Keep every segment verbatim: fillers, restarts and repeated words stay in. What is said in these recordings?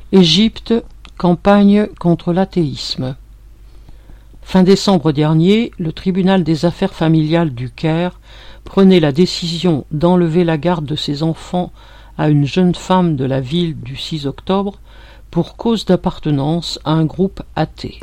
Égypte, campagne contre l'athéisme. Fin décembre dernier, le tribunal des affaires familiales du Caire prenait la décision d'enlever la garde de ses enfants à une jeune femme de la ville du six octobre pour cause d'appartenance à un groupe athée.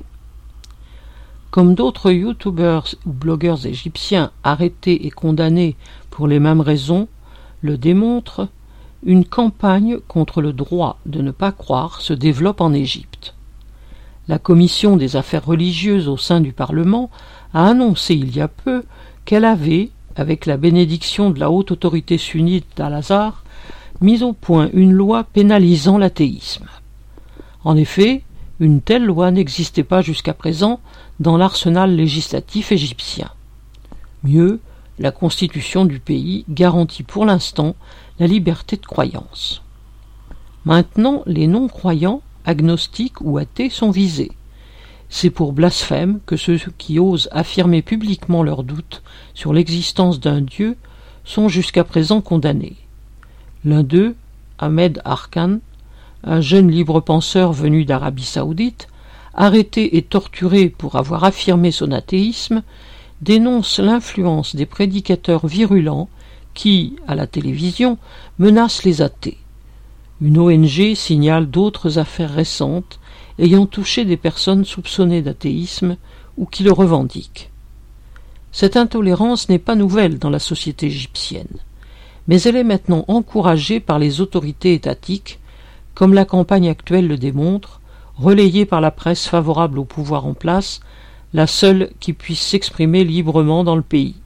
Comme d'autres youtubeurs ou blogueurs égyptiens arrêtés et condamnés pour les mêmes raisons le démontrent, une campagne contre le droit de ne pas croire se développe en Égypte. La commission des affaires religieuses au sein du Parlement a annoncé il y a peu qu'elle avait, avec la bénédiction de la haute autorité sunnite d'Al-Azhar, mis au point une loi pénalisant l'athéisme. En effet, une telle loi n'existait pas jusqu'à présent dans l'arsenal législatif égyptien. Mieux, la constitution du pays garantit pour l'instant la liberté de croyance. Maintenant, les non-croyants, agnostiques ou athées sont visés. C'est pour blasphème que ceux qui osent affirmer publiquement leurs doutes sur l'existence d'un Dieu sont jusqu'à présent condamnés. L'un d'eux, Ahmed Arkan, un jeune libre-penseur venu d'Arabie saoudite, arrêté et torturé pour avoir affirmé son athéisme, dénonce l'influence des prédicateurs virulents qui, à la télévision, menacent les athées. Une O N G signale d'autres affaires récentes ayant touché des personnes soupçonnées d'athéisme ou qui le revendiquent. Cette intolérance n'est pas nouvelle dans la société égyptienne, mais elle est maintenant encouragée par les autorités étatiques, comme la campagne actuelle le démontre, relayée par la presse favorable au pouvoir en place, la seule qui puisse s'exprimer librement dans le pays.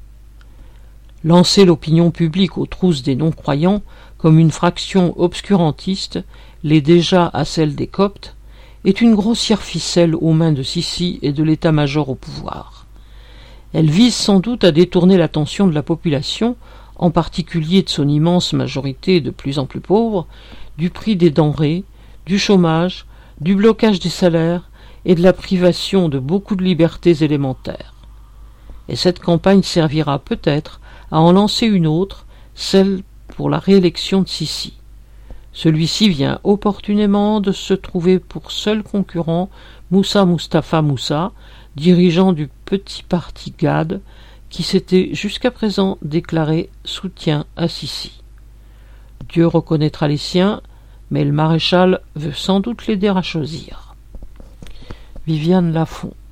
Lancer l'opinion publique aux trousses des non-croyants comme une fraction obscurantiste, l'est déjà à celle des Coptes, est une grossière ficelle aux mains de Sissi et de l'état-major au pouvoir. Elle vise sans doute à détourner l'attention de la population, en particulier de son immense majorité de plus en plus pauvre, du prix des denrées, du chômage, du blocage des salaires et de la privation de beaucoup de libertés élémentaires. Et cette campagne servira peut-être à en lancer une autre, celle pour la réélection de Sissi. Celui-ci vient opportunément de se trouver pour seul concurrent Moussa Moustapha Moussa, dirigeant du petit parti G A D, qui s'était jusqu'à présent déclaré soutien à Sissi. Dieu reconnaîtra les siens, mais le maréchal veut sans doute l'aider à choisir. Viviane Lafont.